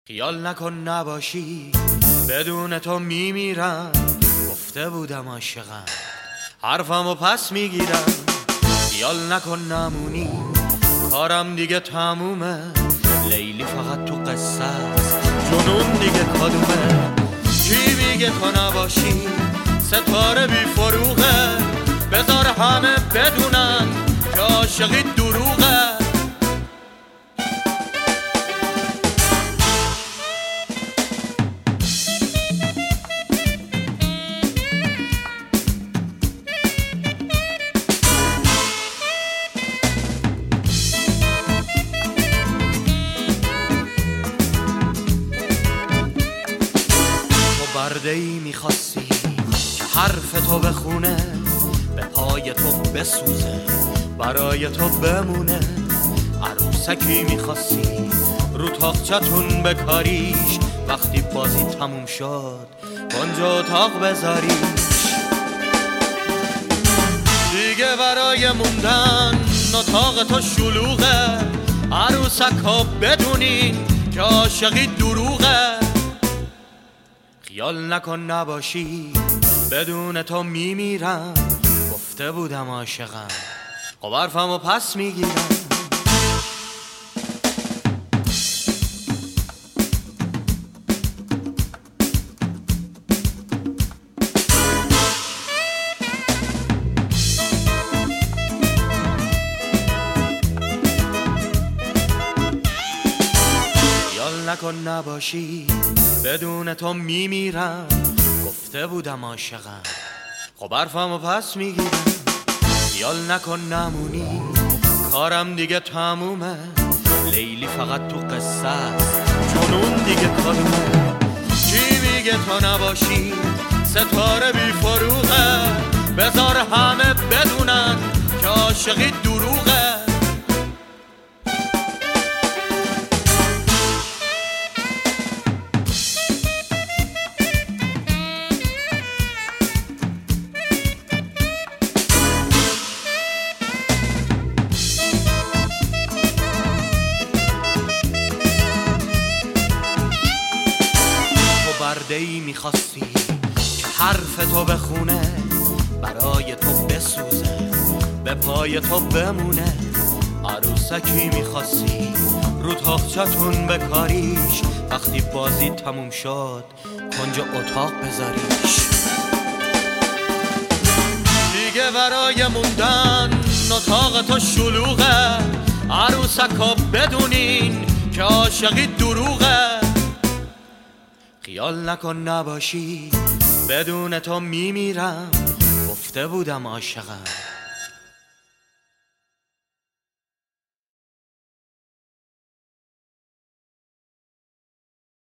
خیال نکن نباشی بدون تو میمیرم، گفته بودم عاشقم حرفمو پس میگیرم. خیال نکن نمونی کارم دیگه تمومه، لیلی فقط تو قصه است جنون دیگه کدومه. کی میگه تو نباشی ستاره بی فروغه، بذار همه بدونن که عاشقی دروغه. برده‌ای میخواستی که حرف تو بخونه، به پای تو بسوزه برای تو بمونه. عروسکی میخواستی رو تاقچتون بکاریش، وقتی بازی تموم شد کنج اتاق بذاریش. دیگه برای موندن اتاق تو شلوغه، عروسکا بدونین که عاشقی دروغه. خیال نکن نباشی بدون تو میمیرم، گفته بودم عاشقم خب حرفمو پس میگیرم. خیال نکن نباشی بدون تو میمیرم، گفته بودم عاشقم خب حرفمو پس میگیرم. خیال نکن نمونی کارم دیگه تمومه، لیلی فقط تو قصه است جنون دیگه کدومه. کی میگه تو نباشی ستاره بی فروغه، بذار همه بدونن که عاشقی دروغه. برده‌ای میخواستی که حرف تو بخونه، برای تو بسوزه به پای تو بمونه. عروسکی میخواستی رو تاقچتون بکاریش، وقتی بازی تموم شد کنج اتاق بذاریش. دیگه برای موندن اتاق تو شلوغه، عروسکا بدونین که عاشقی دروغه. خیال نکن نباشی بدون تو میمیرم، گفته بودم عاشقم